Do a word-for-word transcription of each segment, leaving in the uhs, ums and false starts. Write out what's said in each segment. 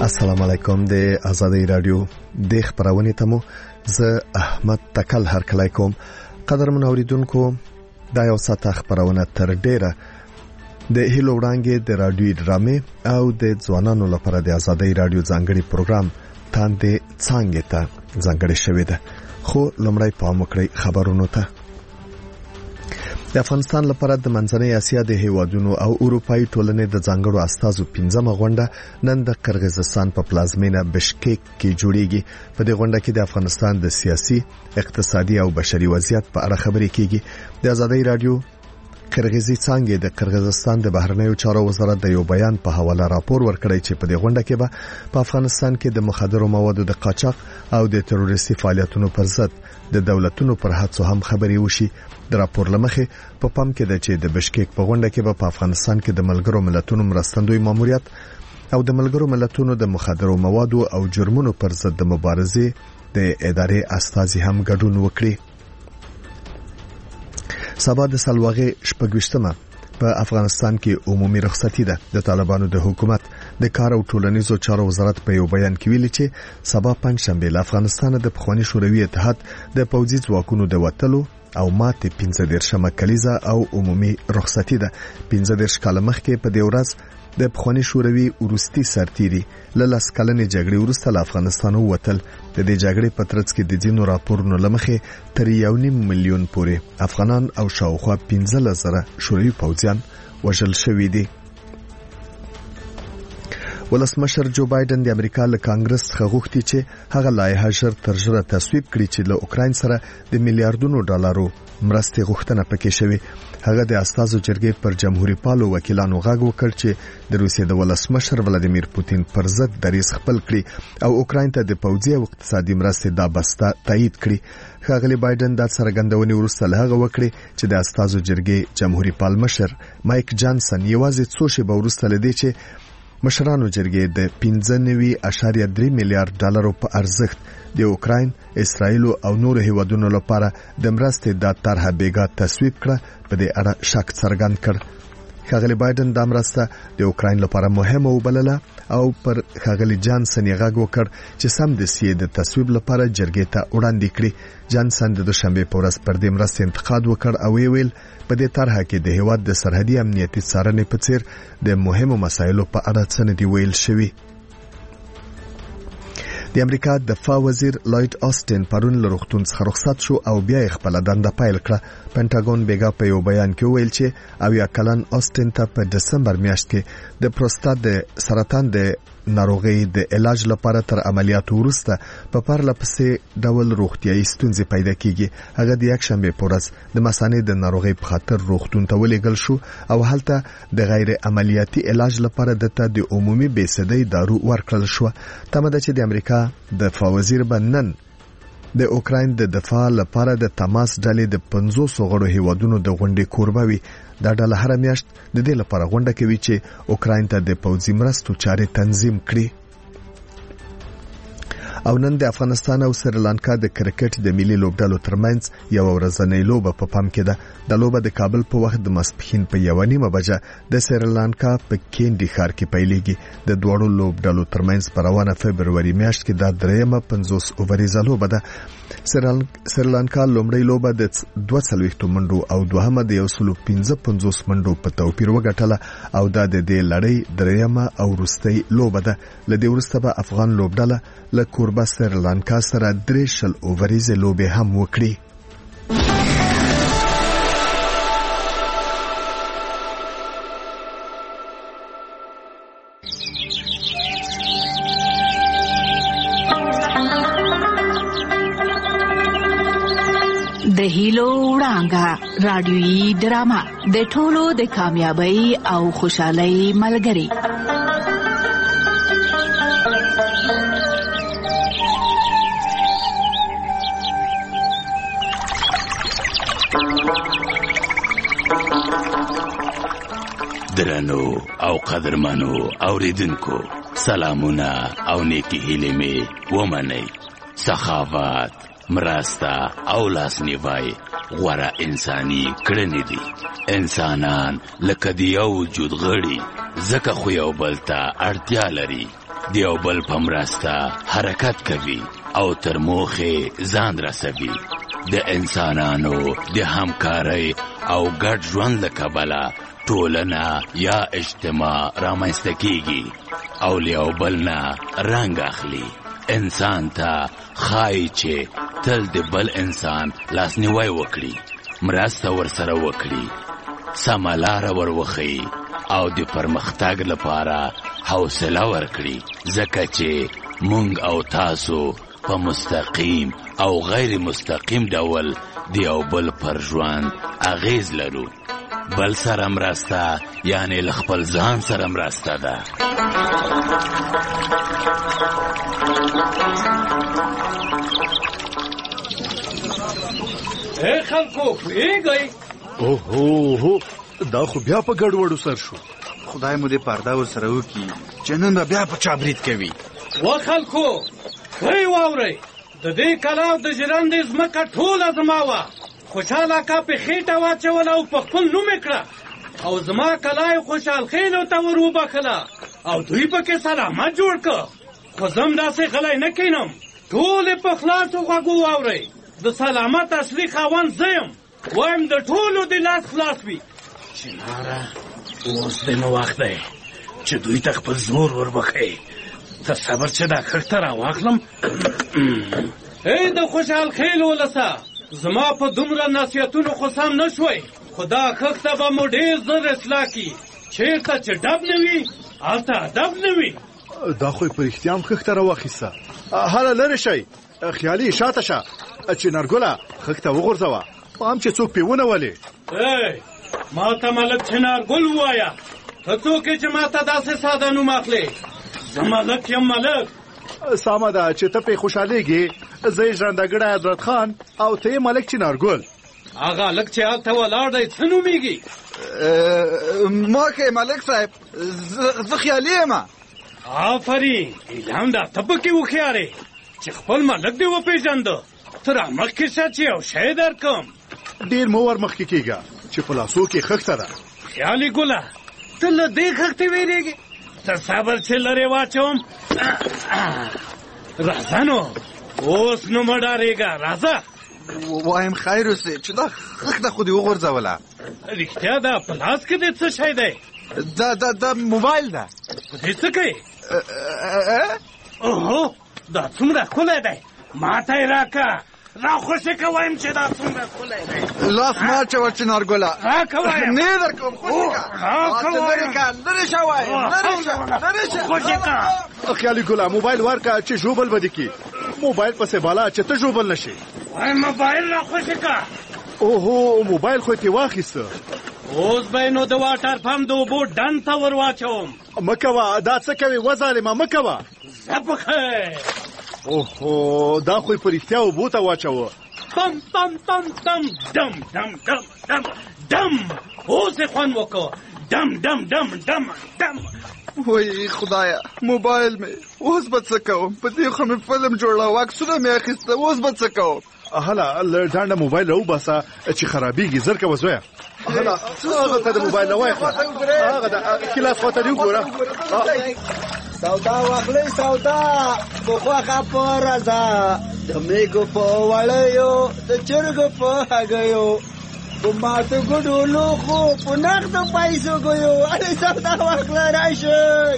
السلام علیکم. د آزادۍ رادیو د خبرونه تمو زه احمد تکل هر کله کوم. قدرمن اوریدونکو دا یو ساعت خبرونه تر ډیره د هیلو وړاندې د رادیو ډرامې او د ځوانانو لپاره د آزادۍ رادیو ځانګړي پروګرام تاندې څنګه ته ځانګړي شوی ده. خو لمړی پام وکړئ خبرونو ته. د افغانستان لپاره د منځنۍ اسیا د هیوادونو او اروپאי ټولنې د ځانګړو استازو پنځمه غونډه نن د قرغیزستان په پلازمینه بشکیک کې جوړیږي. په دې غونډه کې د افغانستان د سیاسي، اقتصادي او بشري وضعیت په اړه خبرې کیږي. د آزادۍ رادیو قرغیزي څنګه د قرغیزستان د بهرنیو چارو وزارت د یو بیان په حواله راپور ورکړی چې په دې غونډه کې به په افغانستان کې د مخدرو موادو د قاچاق او د تروریستي فعالیتونو پر ضد د دولتونو پر هڅو هم خبرې وشي. د راپور لمخې په پام کې ده چې د بشکیک په غونډه کې به په افغانستان کې د ملګرو ملتونو مرستندوی ماموریت او د ملګرو ملتونو د مخدرو موادو او جرمونو پر ضد د مبارزې د ادارې استازي هم ګډون وکړي. سبا د سلواغې شپږویشتمه په افغانستان کې عمومي رخصتي ده. د طالبانو د حکومت د کار او ټولنیزو چارو وزارت په یو بیان کې ویلي چې سبا پنځشنبه له افغانستان د پخوانی شوروي اتحاد د پوځي ځواکونو د وټلو او ماته پنځه دیرشمه کلیزه او عمومي رخصتي ده. پنځه دیرش کال مخکې په دې ورځ د پخوانی شوروي وروستي سرتيري له لاس کلنې جګړې وروسته له افغانستان ووتل. د دې جګړې په ترڅ کې د ځینو راپورونو لمخې تر یو نیم میلیون پورې افغانان او شاوخوا پنځه زره شوروي پوځیان وژل شوي دي. ولسمشر جو بایدن د امریکا له کانګرس څخه غوښتي چې هغه لایحه ژر تر ژره تصویب کړي چې له اوکراین سره د میلیارډونو ډالرو مرستې غوښتنه پکې شوی. هغه د استازو جرګې پر جمهوریت پالو وکیلانو غږ وکړ چې د روسیې د ولسمشر ولادیمیر پوتین پر ضد دریځ خپل کړي او اوکراین ته د پوځي او اقتصادي مرستې دا بسته تایید کړي. ښاغلی بایدن د څرګندونې وروسته له هغه وکړي چې د استازو جرګې جمهوریت پال مشر مایک جانسن یوازې څو شېبه وروسته لدی چې مشرانو جرګې د پنځه نوي اعشاریه درې میلیارډ ډالرو په ارزښت د اوکراین، اسرائیل او نورو هیوادونو لپاره د مرستې د طرحه بیګا تصویب کړه. په دې اړه شک څرګند کړ. ښاغلی بایدن د مرسته د اوکراین لپاره مهمه وبلله او پر ښاغلی جانسن یې غږ وکړ چې سم د سیې د تصویب لپاره جرګې ته وړاندې کړي. جانسن د دوشنبه په ورځ پر دې مرستې انتقاد وکړ او ویل په دې طرحه کې د هیواد د سرحدي امنیتي څارنې په څیر د مهمو مسایلو په اړه څه نه دی ویل شوی. د امریکا دفاع وزیر لوید آستین پرون له روغتون څخه رخصت شو او بیا خپل دنده پیل کړه. پینټاګون بیګا په یو بیان کې ویل چې اویا کلن آستین ته په دسمبر میاشت کې د پروستات د سرطان د ناروغي د علاج لپاره تر عملیاتو وروسته په پرله پسې ډول روغتيایي ستونزې پیدا کیږي. هغه د یک شنبه په ورځ د مثانې د ناروغي په خاطر روغتون ته ولېږل شو او هلته د غیر عملیاتي علاج لپاره دته د عمومي بېسدۍ دارو ورکړل شو. تمه ده چې د امریکا دفاع وزیر بنن د اوکراین د دفاع لپاره د تماس ډلې د پنځوس غړو هیوادونو د غونډې کوربه وي. دا ډله هر میاشت د دې لپاره غونډه کوي چې اوکراین ته د پوځي مرستو چارې تنظیم کړي. او نن د افغانستان او سریلانکا د کرکټ د ملي لوبډلو ترمنځ یو ورځنۍ لوبه په پام کې ده. د لوبه د کابل په وخت د ماسپښین په یو نیمه بجه د سریلانکا په کینډي ښار کې پیلېږي. د دوړو لوبډلو ترمنځ په روانه فبرवरी میاشت کې د دریمه پنځوس اووريزه لوبه ده. سریلانکا لومړی لوبه د دوه څلوېښت منډو او دوهمه د یو سل پنځه پنځوس منډو په توپیر وګټله او دا د دې لړۍ دریمه او وروستۍ لوبه ده. له دې وروسته به افغان لوبډله له کوربه سریلانکا سره درې شل اووريزه لوبې هم وکړي. د هیلو وړانګه رادیويي ډرامه د ټولو د کامیابی او خوشحالۍ ملګری. درنو او قدرمنو اوریدونکو سلامونه او نیکی هیلې می ومنئ. سخاوت، مرسته او لاسنیوی غوره انساني کړنې دي. انسانان لکه د یو وجود غړي ځکه خو یو بل ته اړتیا لري. د یو بل په مرسته حرکت کوي او تر موخې ځان رسوي. د انسانانو د همکارۍ او ګډ ژوند له کبله ټولنه یا اجتماع رامنځته کیږي او له یو بل نه رنګ اخلي. انسان ته ښایي چې تل د بل انسان لاسنیوی وکړي، مرسته ورسره وکړي، سمه لاره ور وښیي او د پرمختګ لپاره حوصله ورکړي، ځکه چې مونږ او تاسو په مستقیم او غیر مستقیم ډول د یو بل پر ژوند اغیز لرو. بل سره مرسته یعنی له خپل ځان سره مرسته ده. اے خلکو پوهېږئ اوهو دا خو بیا په ګډوډو سر شو. خدای مو دې پرده ورسره وکړي چې نن به بیا په چا برید کوي. و خلکو ښه واورئ، د دې کلا د ژرندې ځمکه ټوله زما وه. خوشحال اکا په خېټه واچوله او په خپل نوم یې کړه او زما کلا یې خوشحال خېلو ته ور وبخله او دوی پکې سلامت جوړ کړ. خو زه هم داسې غلی نه کینم، ټول یې په خلاصو غوږو واورئ. د سلامت اصلي خاوند زه یم، وایم د ټولو د لاس خلاص وي. چناره اوس د نو وخت دی چې دوی ته خپل زور وربښئ. ته صبر چې دا خښته راواخلم. ای د خوشحال خېلو ولسه، زما په دومره نصیحتونو خو سم نه شوی، خو دا خښته به مو ډېر زر اصلاح کي. چېرته چې ډب نه وي هلته ادب نه وي. دا خو یې په رښتیا هم خښته راواخیسته. هله لرې شئ، خیالي شاته شه. چنارګله خښته وغورځوه، پام چې څوک پې ونولې. ای ما ته ملک چنارګل ووایه، ته څوک یې چې ما ته داسې ساده نوم اخلې؟ زه ملک یم ملک. سمه ده چې ته پې خوشحالېږې، زه یې ژرندهګړی حضرت خان او ته یې ملک چنارګل. هغه هلک چې هلته ولاړ دی څه نومېږي؟ ما که ملک صاحب زه خیالي یم. آفرین، ایلام دا ته پکې هوښیارې چې خپل ملک دې وپېژنده. ته رامخکې شه چې یو شی درکړم. ډېر مه ور مخکې کېږه چې په لاسو کې خښته ده. خیالي ګله، ته له دې خښتې وېرېږې؟ ته صبر چې لرې واچوم. راځه نو، اوس نو مه ډارېږه، راځه. وایم خیر اوسې چې دا خښته خو دې وغورځوله. رښتیا ده په لاس کې دې څه شی دی؟ دا دا دا موبایل ده. په دې څه کوې؟ اوهو دا څومره ښکلی دی، ما ته یې راکړه. راخوشې که وایم چې دا څومره ښکلی دی. لاس مه اچوه چنارګله. راکړه وایم. نه یې درکوم. خوشې که لرې که لرې شه وایم. لرې شه لرې شه. خوشې که خیالي ګله موبایل ورکړه چې ژوبل به دې کړي. موبایل پسې بالا چې ته ژوبل نه شي. وایم موبایل راخوشې که. اوهو موبایل خو یې ترې واخیسته. اوس به یې نو د واټر پمپ د اوبو ډنډ ته ور واچوم. مه کوه، دا څه کوې وظالمه، مه کوه. زه په خیر. اوهو دا خو یې په رښتیا اوبو ته واچوه. تم تم تم تم دم دم دم دم دم. اوس یې خوند وکړه. دم دم دم دم دم. وای خدایا، موبایل مې اوس به څه کوم؟ په دې خو مې فلم جوړاوه، عکسونه مې اخیسته، اوس به څه کوم؟ هله له ډانډه موبایل راوباسه چې خرابېږي. زر کوه زویه. هله هغه ته د موبایل نه وایخه، هغه د کلاس خواته دې وګوره. سودا واخلئ سودا، په خوښه په رضا، د مېږو په وړیو، د چرګو په هګیو، په ماتو ګوډو لوښو، په نغدو پیسو ګیو. اړې سودا واخله راشئ.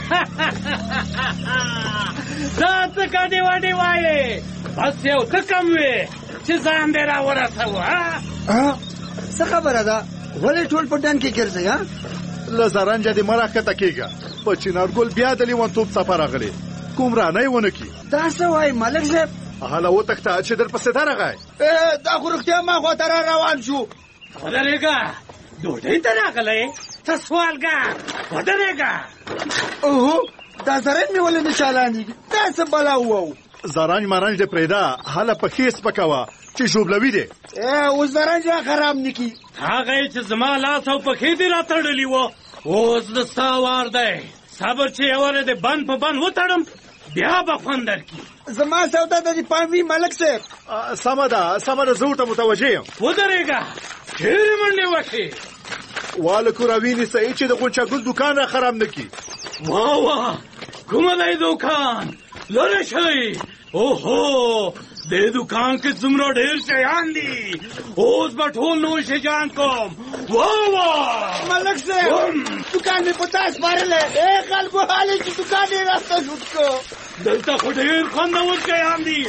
دا څه کډې وډې وایې؟ بس یو څه کم وې چې ځان دې را ورسوه. څه خبره ده؟ ولې ټول په ډنډ کې ګرځئ؟ له زرنجه دې مه راښکته کېږه. په چنارګل بیا د لیونتوب څپه راغلې، کوم رانه یې ونه کړي. دا څه وایي ملک صاحب؟ هله وتښته چې در پسې درغی. دا خو رښتیا ما خواته را روان شو. ودرېږه، ډوډۍ ته راغلی؟ ته سوالګر، ودرېږه. اوهو دا زرنج مې ولې نه چالانېږي؟ دا څه بلا ووو؟ زرنج مرنج دې پرېږده، هله پښې سپکوه چې ژوبلوي دې. اوس زرنج را خراب نه کړي. هغه یې چې زما لاس او پښې دې را تړلي وو، اوس د ستا وار دی. صبر چې یوارې دې بند په بند وتړم بیا به خوند درکړي. زما سودا د دې پام وي ملک صاحب. سمه ده سمه ده، زه ورته متوجه یم. ودرېږه، ډېرې منډې وکړې. والکو راوینې سئ چې د غونچه ګل دوکان را خراب نه کړي. واه واه، کومه دی دوکان لره شئ اوهو دې دوکان کې څومره ډېر شیان دي اوس به ټول نوی شیان کوم واه واه ملک صاحب دوکان مې په تا سپارلی ای خلکو حالې چې دوکان یې راسته شوټ کړو دلته خو ډېر خوندور شیان دي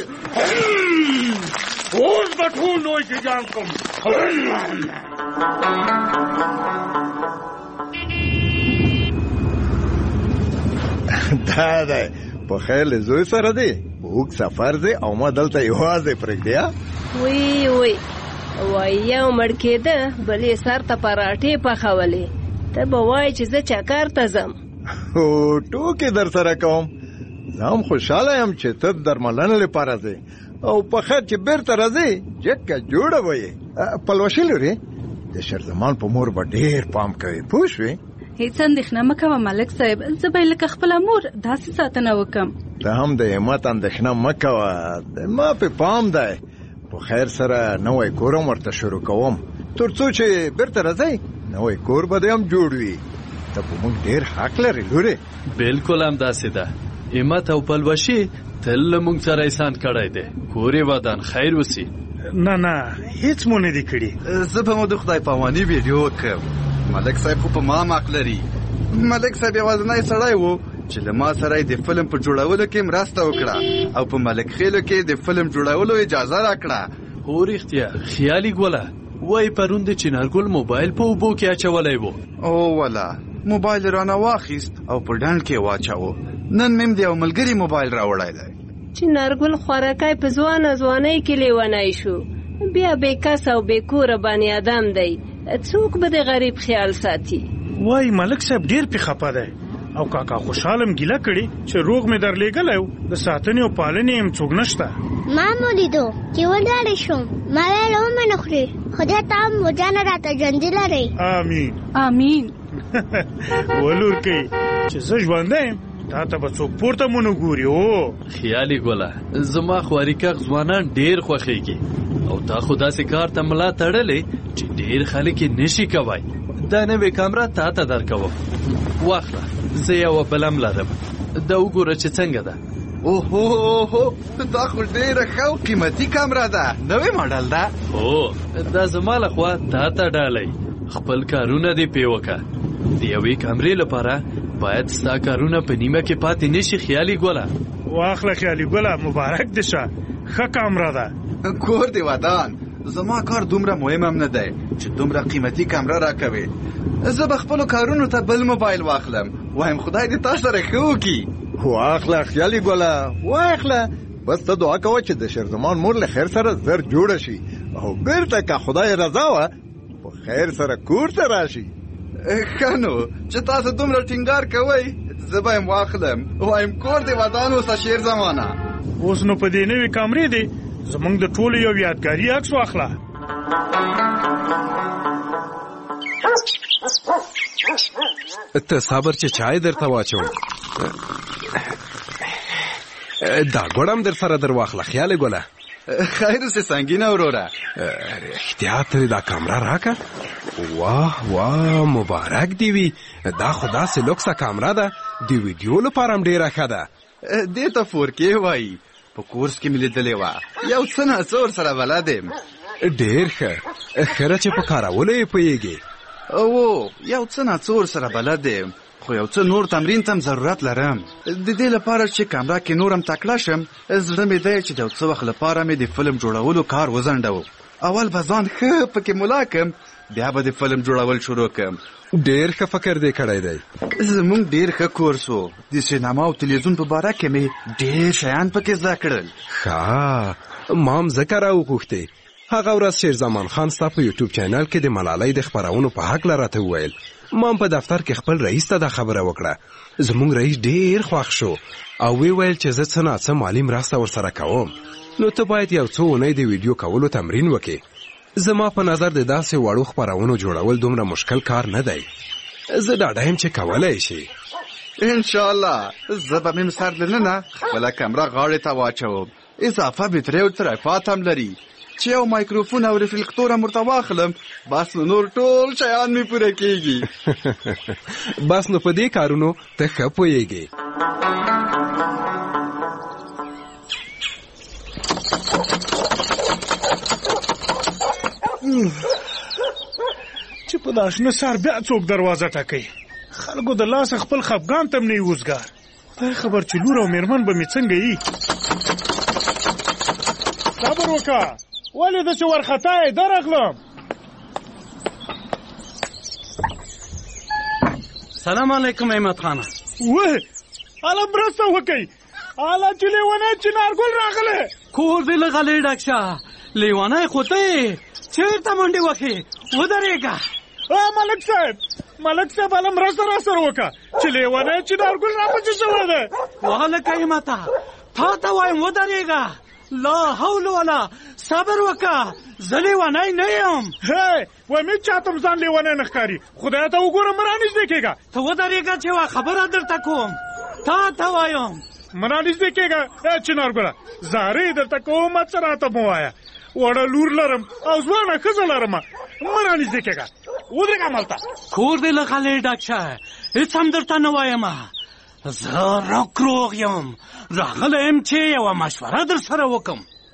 اوس به ټول نوی شیان کوم دا دی په خیر له زوی سره دی اوږد سفر دی او ما دلته یوازې پرېږدی وی وی وای یو مړ کېده بل یې سر ته پراټې پخولې ته به وایې چې زه چکر ته ځم هو ټوکې در سره کوم زه هم خوشحاله یم چې ته درملنې لپاره ځې او په خیر چې بیرته راځې جګه جوړه به یې پلوشي لرې د شیرزمان په مور به ډېر پام کوي پوه شوې هیڅ اندېښنه مه کوه ملک صاحب زه به یې لکه خپله مور داسې ساتنه وکړم ته هم د همت اندېښنه مه کوه د ما پې پام دی په خیر سره نوی کور هم ورته شروع کوم تر څو چې بیرته راځئ نوی کور به دې هم جوړ وي ته په موږ ډېر حق لرې لورې بلکل همداسې ده همت او پلوشي تل له موږ سره احسان کړی دی کور یې ودان خیر وسي نه نه هیڅ مو نه دي کړي زه به مو د خدای پاماني ویډیو وکړم ملک صاحب خو په ما حق لري ملک صاحب یوازینی سړی و چې له ما سره د فلم په جوړولو کې مرسته وکړه او په ملک خیلو کې د فلم جوړولو اجازه راکړه هو رښتیا خیالي ګوله وای پرون د چنارګل موبایل په اوبو کې اچولی و او ولا موبایل رانه واخیست او په ډنډ کې واچاوه نن مې د یو ملګري موبایل راوړی دی چنارګل خوارکی په ځوانه ځوانۍ کې لیونی شو بیا بې کس او بې کوره بانی ادم دی څوک به د غریب خیال ساتي وای ملک صاحب ډېر پې خفه دی او کاکا خوشحالم ګیله کړي چې روغ مې درلېږلی و د ساتنې او پالنې هم څوک نشته ما مو لیدو چې ولاړې شوم ما ویل ومه نه خورې خدای ته هم وجانه راته ژوندي لرئ امین امین ولورکۍ چې زه ژوندی یم تا ته به څوک پورته مو نه ګوري او خیالي ګوله زما خواريکاغ ځوانان ډېر خوښېږي او تا خو داسې کار ته ملا تړلې چې ډېر خلک یې نشي کوی دا نوې کامره تا ته درکوم واخله زه یوه بله م لرم دا وګوره چې څنګه ده اوهو دا خو ډېره ښه او قیمتي کامره ده نوې ماډل ده هو دا زما لخوا تا ته ډالۍ خپل کارونه دې پې وکړه د یوې کامرې لپاره باید ستا کارونه په نیمه کې پاتې نشي خیالي ګوله واخله خیالي ګوله مبارک دې شه ښه کامره ده کور دې ودان زما کار دومره مهم هم نه دی چې دومره قیمتي کامره راکوي زه به خپلو کارونو ته بل موبایل واخلم وایم خدای دې تا سره ښه وکړي واخله خیالي ګوله واخله بس ته دعا کوه چې د شیرزمان مور له خیر سره زر جوړه شي او بیرته که خدای رضا وه په خیر سره کور ته راشي ښه نو چې تاسو دومره ټینګار کوئ زه به یم واخلم وایم کور دې ودان اوسه شیرزمانه اوس نو په دې نوې کامرې دی زمونږ د ټولو یو یادګاري عکس واخله ته صبر چې چای درته واچوم دا ګوړم در سره در واخله خیال ګوله خیر اوسې سنګینه وروره احتیاط دا کامره راکه واه واه مبارک دی وي دا خو داسې لوکسه کامره ده د ویډیو لپاره هم ډېره ښه ده دې ته فور کې وایي په کورس کې مې لیدلې وه یو څه ناڅه ورسره بلد یم ډېر ښه خیره چې په کارولو یې پوهېږې او یو څه ناڅه ورسره بلد یم خو یو څه نور تمرین ته هم ضرورت لرم د دې لپاره چې کامره کې نور هم تکړه شم زړه مې دی چې د یو څه وخت لپاره مې د فلم جوړولو کار وځنډوم اول به ځان ښه پکې ملا کړم بیا به د فلم جوړول شروع کړم ډېر ښه فکر دې کړی دی زموږ ډېر ښه کورس و د سینما او تلویزیون په باره کې مې ډېر شیان پکې زده کړل ښه ما هم ځکه راوغوښتې هغه ورځ شیرزمان خان ستا په یوټیوب چینل کې د ملالۍ د خپرونو په هکله راته وویل ما په دفتر کې خپل رئیس ته دا خبره وکړه زموږ رئیس ډېر خوښ شو او وی ویل چې زه څه ناڅه مالي مرسته ورسره کوم نو ته باید یو څو اونۍ د ویډیو کولو تمرین وکې زما په نظر د داسې وړو خپرونو جوړول دومره مشکل کار نه دی زه ډاډه یم چې کولی شي انشاءالله زه به مې سر دننه خپله کمره غاړې ته واچوم اضافه بطرۍ او تریفات هم لري چې یو مایکروفون او ریفلیکتور هم ورته واخلم بس نو نور ټول شیان مې پوره کېږي بس نو په دې کارونو ته ښه پوهېږې چې په داشنه سار بیا څوک دروازه ټکوي. خلکو د لاس خپل خفګان تم نه وزګار. خدای خبر چې لور او میرمن به مې څنګه یي. صبر وکړه، ولې داسې وارخطا یې؟ درغلم. سلام علیکم احمد خانه. وه اله مرسته وکئ. اله چې لیونی چنارګل راغلی. کور دې له غلې ډک شه. لیونی خو ته یې چېرته منډې وکړې؟ ودرېږه. ملک صاحب ملک صاحب اله مرسته را سره وکړه چې لیونی چنارګل راپسې شوی دی. وهلکه احمده تا ته وایم ودرېږه. لا حول ولا صبر وکړه، زه لیونی نه یم. هی وایم هېڅ چاته ځان لیونی نه ښکاري. خدای ته وګوره مه رانږدې کېږه. ته ودرېږه چې وا خبره درته کوم. تا ته وایم مه رانږدې کېږه. ای چنارګله زارۍ درته کوم، څه راته مه وایه. وړه لور لرم او ځوانه ښځه لرم. مه رانږدې کېږه، ودرېږه همالته. کور دې له غلې ډک شه، هېڅ هم درته نه وایم. زه روغ روغ یم، راغلی یم چې یوه مشوره در سره وکم.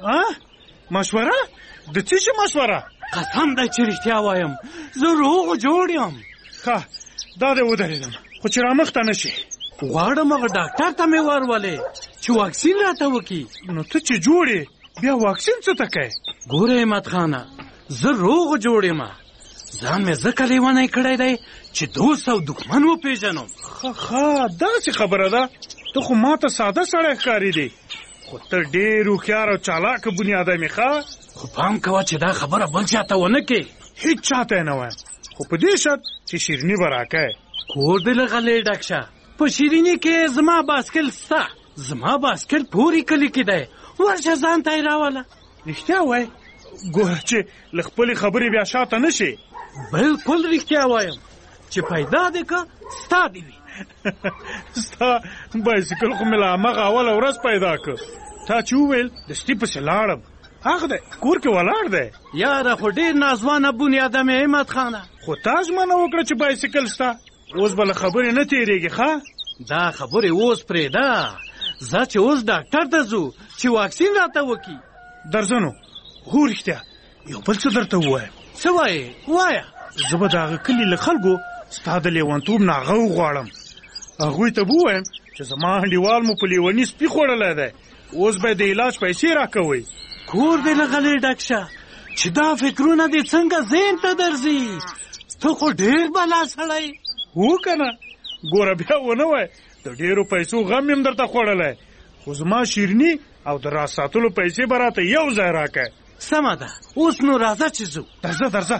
مشوره؟ د څه شي مشوره؟ قسم دی چې رښتیا وایم، زه روغ جوړ یم. ښه دا دې ودرېدم، خو چې رامخته نه شي. غواړم هغه ډاکټر ته مې ورولې چې واکسین راته وکړي. نو ته چې جوړ یې بیا واکسین څه ته کوې؟ ګوره احمد خانه، زه روغ جوړ یم. ځان مې ځکه لیونی کړی دی چې دوست او دښمن وپېژنم. ښه ښه داسې خبره ده. ته خو ماته ساده سړی ښکاري دی، خو ته ډېر هوښیار او چالاکه بنیادم یې. ښه خو پام کوه چې دا خبره بل چاته ونه کې. هېڅ چاته یې نه وایم، خو په دې شرط چې شیریني به راکوې. کور دې له غلې ډک شه. په شیریني کې زما باسکل سته. زما باسکل پورې کلي کې دی، ورشه ځان ته یې راوله. رښتیا وایې؟ ګوره چې له خپلې خبرې بیا شاته نه شي. بلکل رښتیا وایم چې پیدا دې که ستا دې وي. ستا بایسکل خو مې له همغه اوله ورځ پیدا کړ. تا چې وویل دستي پسې لاړم. هغه دی کور کې ولاړ دی. یاره خو ډېر ناځوانه بنیادم یې احمد خانه. خو تا ژمنه وکړه چې بایسکل ستا. اوس به له خبرې نه تېرېږي. ښه دا خبرې اوس پرېږده. ځه چې اوس ډاکټر ته ځو چې واکسین راته وکړي. درځه نو. هو رښتیا یو بل څه درته ووایم. څه وایې؟ وایه. زه به د هغه کلي له خلکو ستا د لیونتوب نه هغه وغواړم. هغوی ته به ووایم چې زما انډیوال مو په لیوني سپي خوړلی دی، اوس به د علاج پیسې راکوئ. کور دې له غلې ډک شه چې دا فکرونه دې څنګه ذهن ته درځي. ته خو ډېر بلا سړی. هو که نه؟ ګوره بیا ونه وایه د ډېرو پیسو غم یم درته خوړلی، خو زما شیریني او د راز ساتلو پیسې به راته یو ځای راکړه. سمه ده، اوس نو راځه چې ځو. درځه درځه.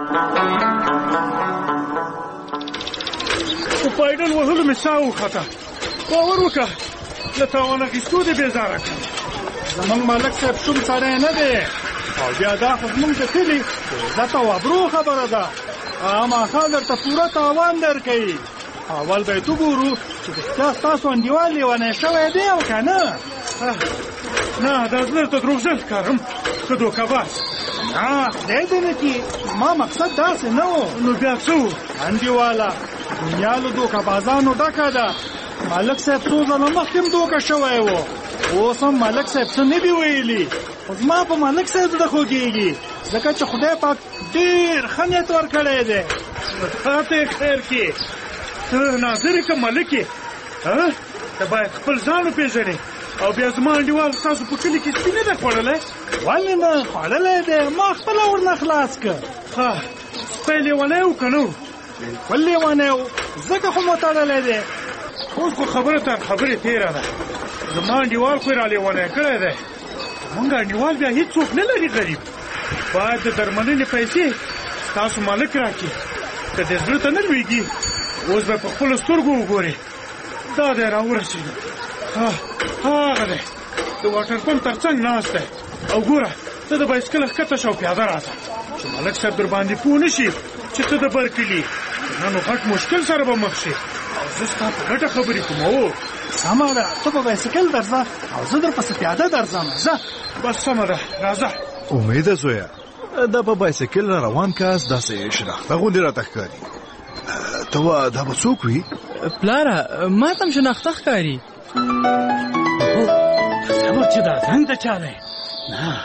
په پایډل وهلو مې ساه وخته. باور وکړه له تاوان اخیستو دې بېزاره کړم. زموږ ملک صاحب شوم سړی نه دی، او بیا دا خو زموږ د کلي د عزت او ابرو خبره ده. هغه ماښام درته پوره تاوان درکوي. اول به یې وګورو چې رښتیا ستاسو انډیوال لیونی شوی دی او که نه. نه دا زه درته دروغجن ښکارم که دوکهباز. نه خدای دې نه کړي، زما مقصد داسې نه و. نو بیا څه و؟ انډیواله دنیا له دوکهبازانو ډکه ده. ملک صاحب څو ځله مخکې هم دوکه شوی و، اوس هم ملک صاحب څه نه دي ویلي. خو زما په ملک صاحب زړه خوږېږي، ځکه چې خدای پاک ډېر ښه نیت ورکړی دی. تا ته یې خیر کړي. ته ناظر یې که ملک یې؟ ته باید خپل ځان وپېژنې. او بیا زما انډیوال ستاسو په کلي کې سپي نه دی خوړلی؟ ولې نه، خوړلی دی، ما خپله ورنه خلاص کړ. ښه سپی لیونی و که نه و؟ بلکل لیونی و، ځکه خو مو تړلی دی. اوس خو خبره تر خبرې تېره ده. زما انډیوال خو یې را لیونی کړی دی. زمونږ انډیوال بیا هېڅوک نه لري غریب. باید د درملنې پیسې ستاسو مالک راکړي. که دې زړه ته نه لوېږي اوس به په خپلو سترګو وګورې. دا دی را ورسېدو. هغه دی د واټر پمپ تر څنګ ناست دی. او ګوره ته د بایسکل ښکته شه او پیاده راځه چې ملک صاحب در باندې پوه نه شي چې ته د بر کلي. نه نو غټ مشکل سره به مخ شي. او زه ستا په ګټه خبرې کوم. او سمه ده، ته په بایسکل درځه او زه در پسې پیاده درځم. ځه بس سمه ده، راځه. امیده زویه، دا په بایسکل را روان کاس داسې شناخته غوندې راته ښکاري. ته وا دا به څوک وي؟ پلاره ما ته هم شناخته ښکاري. صبر چې دا زنګ د چا دی؟ نه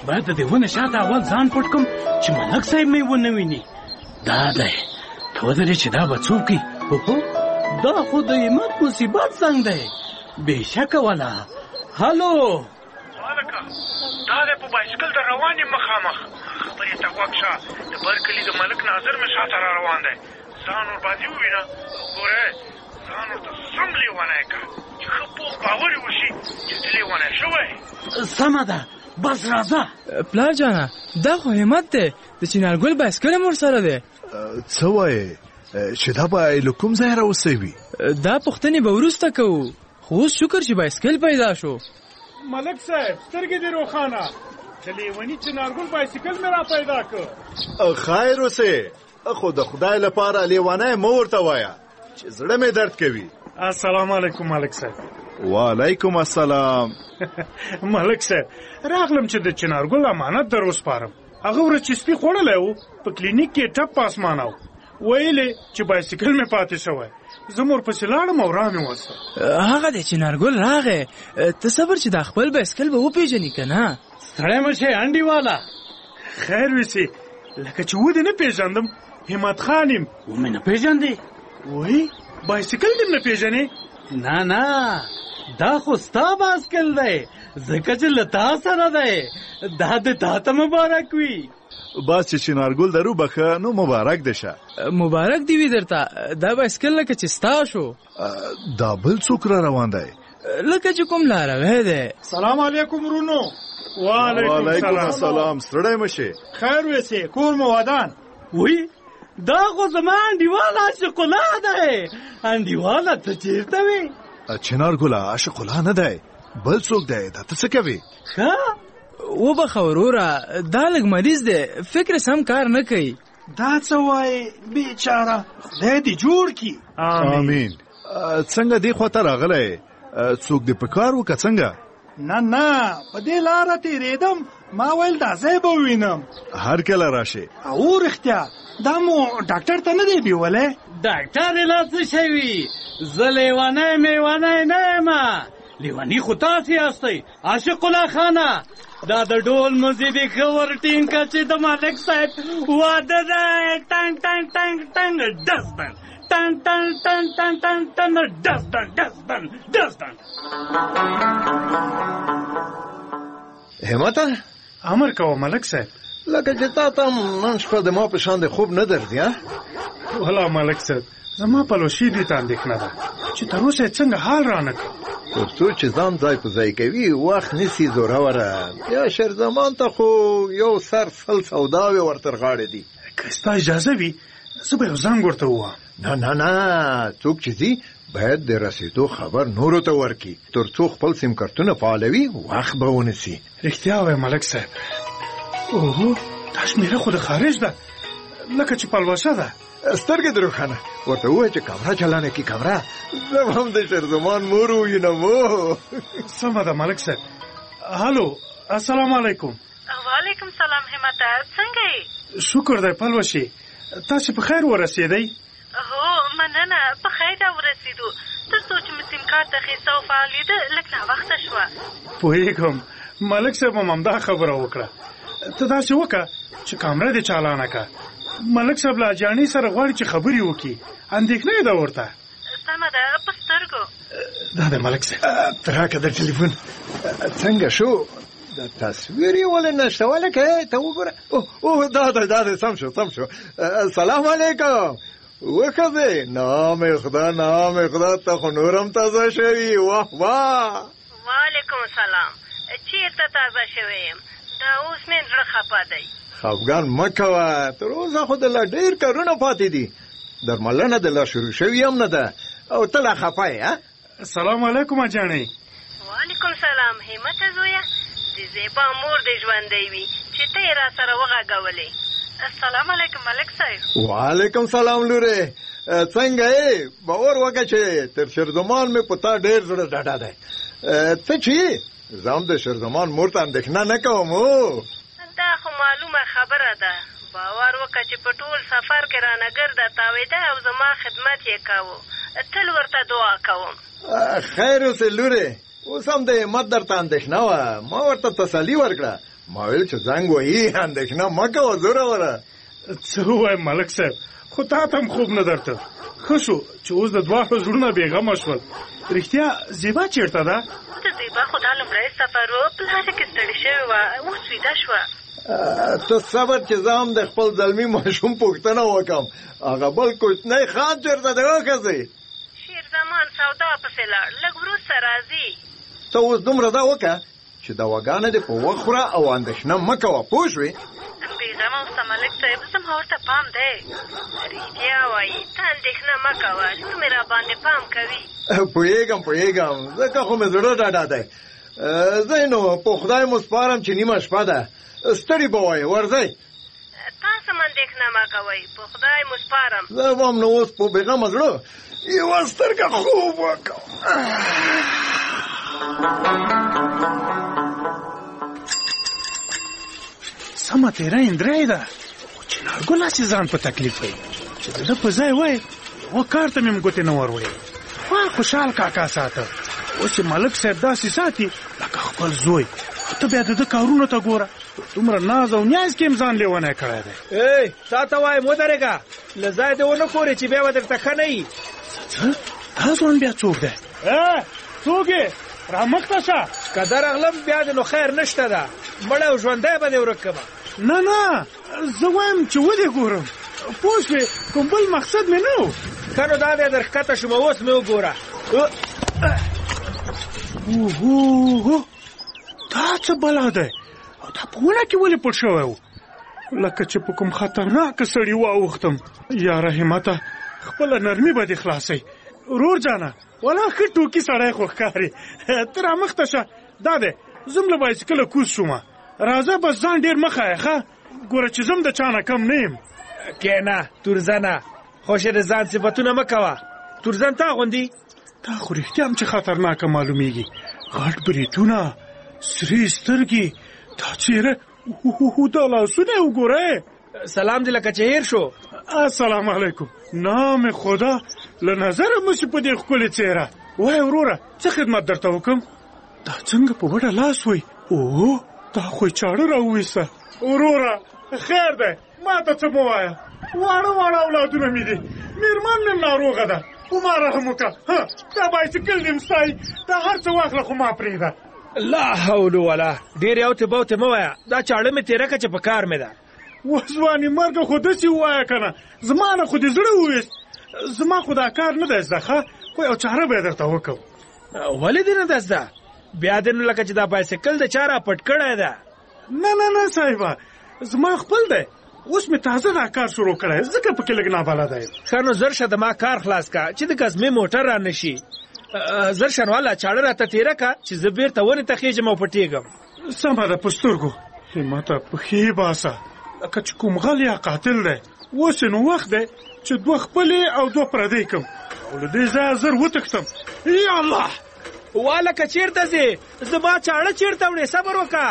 باید د دې ونې شاته اول ځان پټ کړم چې ملک صاحب مې ونه ویني. دا دی ته ودرې چې دا به څوک وي. دا خو د همت مصیبت څنګه دی بېشکه والا. هلو مالکه دا دی په بایسکل د روان یم مخامخ. خبرې ته غوږ شه. د بر کلي د ملک ناظر مې شاته را روان دی. ځان ورباندې ووینه ګوره ځان ورته سم لیونی که چې ښه پوخ باور یې وشي چې ته لیونی شوی. سمه ده بس راځه. پلار جانه دا خو همت دی د چنارګل بایسکل هم ورسره دی. څه وایې چې دا به له کوم ځای راوستی وي؟ دا پوښتنې به وروسته کوو خو اوس شکر چې بایسکل پیدا شو. ملک صاحب سترګې دې روښانه د لیوني چنارګل بایسکل مې را پیدا کړ. خیر اوسې خو د خدای لپاره لیونی مه ورته وایه چې زړه مې درد کوي. السلام علیکم ملک صاحب. وعلیکم السلام. ملک صاحب راغلم چې د چنارګل امانت در وسپارم. هغه ورځ چې سپي خوړلی و په کلینیک کې ټپ په اسمانه و ویلې چې بایسکل مې پاتې شوی. زه مور پسې لاړم او را مې وسته. هغه دی چنارګل راغی. ته صبر چې دا خپل بایسکل به وپېژنې که نه. سړی مه شې انډي والا. خیر ویسې لکه چې ودې نه پېژندم همت خان یم. ومې نه پېژندې؟ وایي بایسکل دې نه پېژنې؟ نه نه دا خو ستا بایسکل دی ځکه چې له تا سره دی. دا د تا ته مبارک وي. بس چې چنارګل در وبخه نو مبارک دې شه. مبارک دی وي درته. دا بایسکل لکه چې ستا شو. دا بل څوک را روان دی لکه چې کوم لاروی دی. سلام علیکم ورونو. وعلیکم السلام. ستړی مه شې. خیر ویسې کور مو ودان. وی دا خو زما انډیواله عاشق الله دی. انډیواله ته چېرته وې؟ چنارګله عاشق الله نه دی بل څوک دی. دا ته څه کوې؟ ښه وبخه وروره دا لږ مریض دی فکر سم کار نه کوي. دا څه وایې بیچاره خدای دې جوړ کړي. آمین. څنګه دې خواته راغلی څوک دې په کار وکړه څنګه؟ نه نه په دې لاره تېرېدم ما ویل دا ځای به ووینم. هر کله راشې. او رښتیا دا مو ډاکټر ته نه دی بیولی؟ ډاکټر یې لا څه شی وي. زه لیونی میونی نه یم. لیوني خو تاسې یاستئ عاشق الله خانه. دا د ډول مزي دې ښه ورټینګ که چې د ملک صاحب واده دی. ټنګ ټنګ ټنګ ټنګ ډزبن ټنګ ټنګ ټنګ ټنګ ټنګ ټنګ ډزبن ډزبن ډزبن. همته امر کوه ملک صاحب. لکه چې تا ته نن شپه د ما په شان د خوب نه درځي. ولا ملک صاحب زما پلوشي دې ته اندېښنه ده چې تر اوسه یې څنګه حال رانه کړ. تر څو چې ځان ځای په ځای کوي وخت نیسي زوروره. یا شیرزمان ته خو یو سر سل سوداوې ورتر غاړې دي. که ستا اجازه وي زه به یو زنګ ورته ووایم. نه نه نه څوک چې ځي باید د رسېدو خبر نورو ته ورکړي تر څو خپل سیم کارتونه فعالوي وخت به ونیسي. رښتیا وایې ملک صاحب. اوهو دا شمېره خو د خارج ده لکه چې پلوشه ده. سترګې دې روښانه ورته ووایه چې کمره چلانه کړي کمره. زه هم د شیرزمان مور ووینمو. سمه ده ملک صاحب. هلو السلام علیکم. وعلیکم سلام همته څنګه یې؟ شکر دی پلوشې تاسې په خیر ورسېدئ؟ هو مننه په خیر ورسېدو. تر څو چې مې سیم کارت اخیسته او فعالېده لږ ناوخته شوه. پوهېږم ملک صاحب هم همدا خبره وکړه. ته داسې وکړه چې کامره دې چالانه کړه. ملک صاحب له اجاڼۍ سره غواړي چې خبرې وکړي. اندېښنه یې ده ورته. سمه ده په سترګو. دا دی ملک صاحب. ته راکړه د ټلیفون. څنګه شو دا تصویر یې ولې نشته ولکه ته وګوره. اوه دا دی دا دی سم شو سم شو. سلام علیکم. وښځې نام خدا نام خدا ته خو نور هم تازه شوي. واه واه. وعلیکم السلام. چېرته تازه شوی یم؟ دا اوس مې زړه خفه دی. خفګان مه کوه تر اوسه خو د لا ډېر کارونه پاتې دي. درملنه د لا شروع شوي هم نه ده او ته لا خفه یې. السلام علیکم اجاڼۍ. وعلیکم سلام همته زویه. د زیبا مور دې ژوندی وي چې ته یې را سره وغږولې. السلام علیکم ملک صاحب. وعلیکم سلام لورې. څنګه یې باور وکړه چې تر شیرزمان مې په تا ډېر زړه ډاډه دی. څه چې زه هم د شیرزمان مور ته اندېښنه نه کوم. دا خو معلومه خبره ده. باور وکړه چې په ټول سفر کې رانه ګرده تاوېده او زما خدمت یې کوو. تل ورته دعا کوم. خیر اوسې لورې اوس هم د همت درته اندېښنه وه. ما ورته تسلي ورکړه ما ویل چې زنګ وهي اندېښنه مه کوه زوره وره. څه ووایم ملک صاحب، خو تا ته هم خوب نه درته. ښه شو چې اوس د دواړو زړونه بېغمه شول. رښتیا زیبا چېرته ده؟ د زیبا خو دا لومړی سفر و، په لاره کې ستړې شوې وه، اوس ویده شوه. ته صبر چې زه هم د خپل زلمي ماشوم پوښتنه وکړم. هغه بل کوچنی خان چېرته دی وښځئ؟ شیرزمان سودا پسې لاړ، لږ وروسته راځي. ته اوس دومره دا وکړه چې دواګانې دې په وخت خوره او اندېښنه مه کوه، پوه شوې؟ بېغمه اوسه ملک صاحب، زما ورته پام دی. رښتیا وایي، ته اندېښنه مه کوه، نور مې راباندې پام کوي. پوهېږم پوهېږم، ځکه خو مې زړه ډاډه دی. ځئ نو په خدای مو سپارم چې نیمه شپه ده، ستړي به وایې، ورځئ. تاسو هم اندېښنه مه کوئ، په خدای مو سپارم. زه به هم نو اوس په بېغمه زړه یوه سترګه خوب وکړم. سمه تېره اندرۍ ده، خو چنارګل هسې ځان په تکلیف وي چې د ده په ځای وای یوه کار ته مې م ګوتې نه ور وړې. خوا خوشحال کاکا ساته، اوس چې ملک صاحب داسې ساتي لکه خپل زوی. ته بیا د ده کارونو ته ګوره، دومره ناز او نیاز کې م ځان لیونی کړی دی. ای تا ته وایم ودرېږه، له ځای دې ونه ګورې چې بیا به درته ښه نه وي. څه دا ځوان بیا څوک دی؟ څوک یې؟ رامخته شه. که درغلم بیا د نو خیر نشته ده، مړی او ژوندی به دې ورک کړمه. نه نه، زه وایم چې ودې ګورم، پوه شوې، کوم بل مقصد مې نه و. ښه نو دا دی در ښکته شومه، اوس مې وګوره. اوهو، دا څه بلا دی؟ او دا په ونه کې ولې پټ شوی و؟ لکه چې په کوم خطرناکه سړي واوښتم. یاره همته، خپله نرمي به دې خلاصئ. ورور جانه، والا ښه ټوکي سړی خو ښکارې. ته رامخته شه. دا دی زم له بایسکله کوز شومه، راځه بس ځان ډېر مه ښایه ښه، ګوره چې زم د چا نه کم نه یم. کېنه تورزنه، خوښې د ځان صفتونه مه کوه. تورزن تا غوندي؟ دا خو رښتیا هم چې خطرناکه معلومیږي. غټ بریتونه، سرې سترګې، دا څېره، دا لاسونه یې وګوره. سلام دې لکه چې هیر شو. السلام علیکم. نام خدا، له نظره مشي په دې ښکلې څېره. وای وروره، څه خدمت درته وکړم؟ دا څنګه په وډه لاس وی؟ اوه، دا خو چاړه راوویسته. وروره خیر دی، ما ته څه مه وایه، واړه واړه اولادونه مې دي، مېرمن مې ناروغه ده، په ما رحم وکړه. دا بایسکل دې م ستایي، دا هر څه واخله خو ما پرېږده. لا حول ولا، ډېر یوتې بوتې مه وایه، دا چاړه مې تېره کړه چې په کار مې ده. وځوانې مرګه خو داسې ووایه که نه، زما نه خو دې زړه وویست. زما خو دا کار نه دی زده ښه، خو یو چاره به یې درته وکړم. ولې دې نه ده زده؟ بیا دې نو لکه چې دا بایسکل د چا را پټ کړی ده. نه نه نه صاحبه، زما خپل دی، اوس مې تازه دا کار شروع کړی، ځکه پکې لږ نابلده یم. ښه نو زر شه د ما کار خلاص که چې د ګزمې موټر را نه شي. زر شه نو هله چاړه راته تېره که چې زه بېرته ونې ته خېږم او پټېږم. سمه ده، په سترګو همته پښې باسه، لکه چې کوم غل یا قاتل دی. اوس نو وخت دی چې دوه خپلې او دوه پردۍ کړم او له دې ځایه زر وتښتم. یا الله، والکه چېرته ځې؟ زما چاړه چېرته وړې؟ صبر وکړه.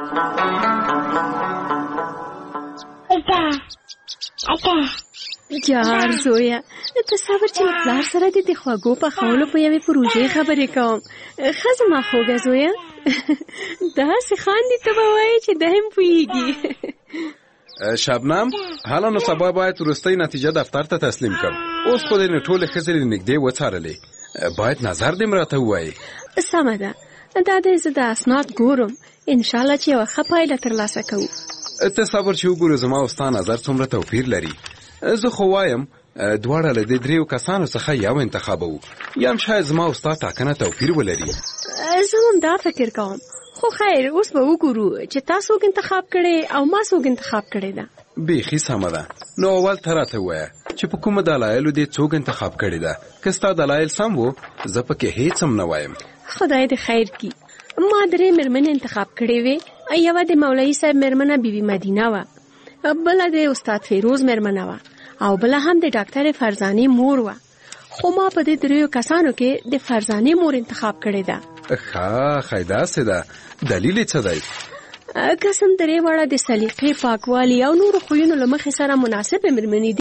جار زویه، ته صبر چې له پلار سره دې د خوږو پخولو په یوې پروژې خبرې کوم. ښه زما خوږه زویه، داسې خاندي ته به وایې چې ده هم پوهېږي. شبنم، حالا نو سبا باید وروستۍ نتیجه دفتر ته تسلیم کړم. اوس خو دې ټولې ښځې له نږدې وڅارلې، باید نظر دې م راته ووایې. سمه ده، دا دی زه د اسناد ګورم، انشاءالله چې یوه ښه پایله ترلاسه کوو. ته صبر چې وګورو زما او ستا نظر څومره توپیر لري. زه خو وایم دواړه له دې دریو کسانو څخه یو انتخابوو، یا هم شاید زما او ستا ټاکنه توپیر ولري. زه هم دا فکر کوم، خو خیر اوس به وګورو چې تا څوک انتخاب کړی او ما څوک انتخاب کړی ده. بیخي سمه ده. نو اول ته راته ووایه چې په کومه دلایلو دې څوک انتخاب کړی ده. که ستا دلایل سم وو، زه پکې هیڅ هم نه وایم. خدای دې خیر کړي. ما درې مېرمنې انتخاب کړې وې، یوه د مولوي صاحب مېرمنه بیبي مدینه وه، بله د استاد فیروز مېرمنه وه، او بله هم د ډاکټرې فرزانې مور وه. خو ما په دې دریو کسانو کې د فرزانې مور انتخاب کړې ده. ښه ښه، داسې ده. دلیل یې څه دی؟ قسم درې واړه د سلیقې، پاکوالي او نورو خویونو له مخې سره مناسبې مېرمنې دي.